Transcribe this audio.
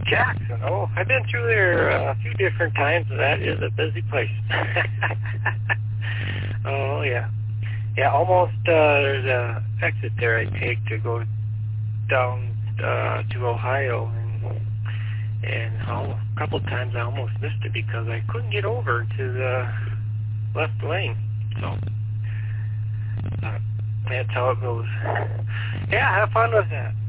Jackson. Oh, I've been through there a few different times. That is a busy place. Oh, yeah. Yeah, almost there's a exit there I take to go down to Ohio, and a couple of times I almost missed it because I couldn't get over to the left lane. So that's how it goes. Yeah, have fun with that.